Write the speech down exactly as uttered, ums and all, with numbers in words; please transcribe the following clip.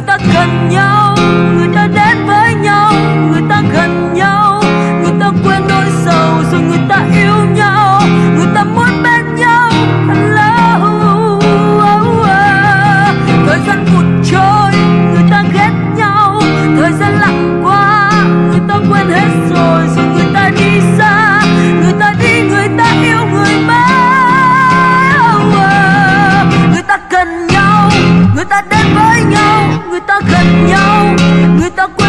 ta cần nhau, người ta đến với nhau, người ta gần nhau, người ta quên nỗi sầu rồi người ta yêu nhau, người ta muốn bên nhau thật lâu. Thời gian vụt trôi, người ta ghét nhau, thời gian lặng qua, người ta quên hết rồi rồi người ta đi xa, người ta đi, người ta yêu người mới. Người ta cần nhau, người ta đến với nhau, người ta gần nhau, người ta